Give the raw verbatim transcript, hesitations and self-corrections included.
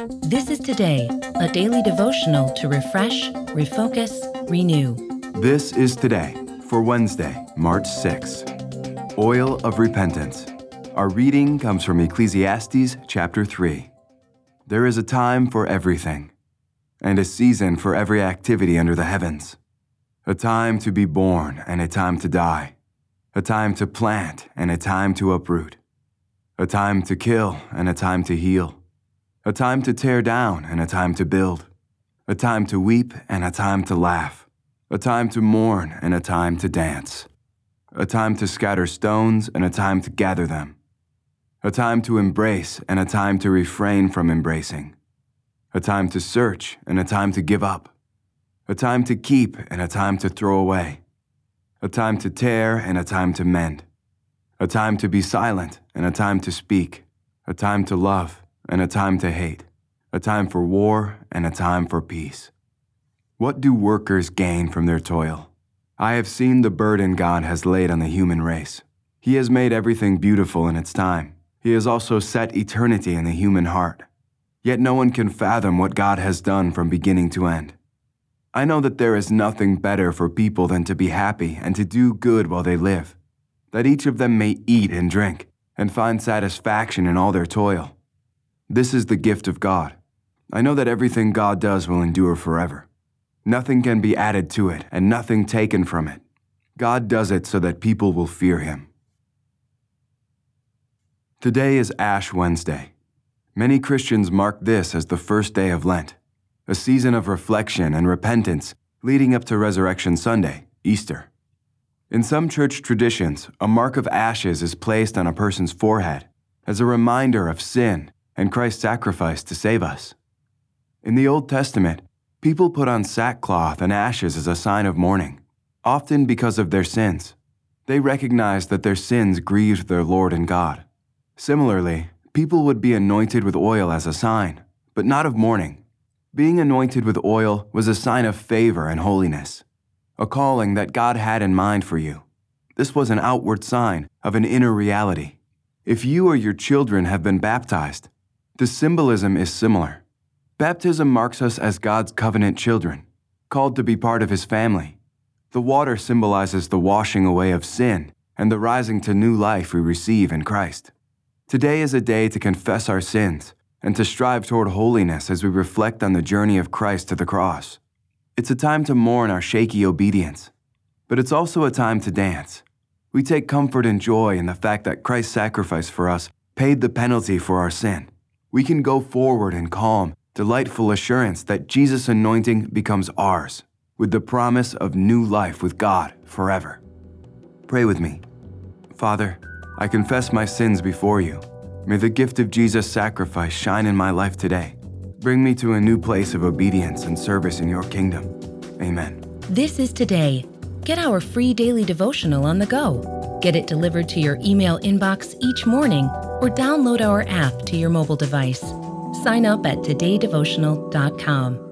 This is Today, a daily devotional to refresh, refocus, renew. This is Today for Wednesday, March sixth. Oil of Repentance. Our reading comes from Ecclesiastes chapter three. There is a time for everything, and a season for every activity under the heavens. A time to be born and a time to die. A time to plant and a time to uproot. A time to kill and a time to heal. A time to tear down and a time to build. A time to weep and a time to laugh. A time to mourn and a time to dance. A time to scatter stones and a time to gather them. A time to embrace and a time to refrain from embracing. A time to search and a time to give up. A time to keep and a time to throw away. A time to tear and a time to mend. A time to be silent and a time to speak. A time to love and a time to hate. A time for war and a time for peace. What do workers gain from their toil? I have seen the burden God has laid on the human race. He has made everything beautiful in its time. He has also set eternity in the human heart. Yet no one can fathom what God has done from beginning to end. I know that there is nothing better for people than to be happy and to do good while they live, that each of them may eat and drink and find satisfaction in all their toil. This is the gift of God. I know that everything God does will endure forever. Nothing can be added to it and nothing taken from it. God does it so that people will fear Him. Today is Ash Wednesday. Many Christians mark this as the first day of Lent, a season of reflection and repentance leading up to Resurrection Sunday, Easter. In some church traditions, a mark of ashes is placed on a person's forehead as a reminder of sin and Christ's sacrifice to save us. In the Old Testament, people put on sackcloth and ashes as a sign of mourning, often because of their sins. They recognized that their sins grieved their Lord and God. Similarly, people would be anointed with oil as a sign, but not of mourning. Being anointed with oil was a sign of favor and holiness, a calling that God had in mind for you. This was an outward sign of an inner reality. If you or your children have been baptized, the symbolism is similar. Baptism marks us as God's covenant children, called to be part of His family. The water symbolizes the washing away of sin and the rising to new life we receive in Christ. Today is a day to confess our sins and to strive toward holiness as we reflect on the journey of Christ to the cross. It's a time to mourn our shaky obedience, but it's also a time to dance. We take comfort and joy in the fact that Christ's sacrifice for us paid the penalty for our sin. We can go forward in calm, delightful assurance that Jesus' anointing becomes ours, with the promise of new life with God forever. Pray with me. Father, I confess my sins before you. May the gift of Jesus' sacrifice shine in my life today. Bring me to a new place of obedience and service in your kingdom. Amen. This is Today. Get our free daily devotional on the go. Get it delivered to your email inbox each morning or download our app to your mobile device. Sign up at today devotional dot com.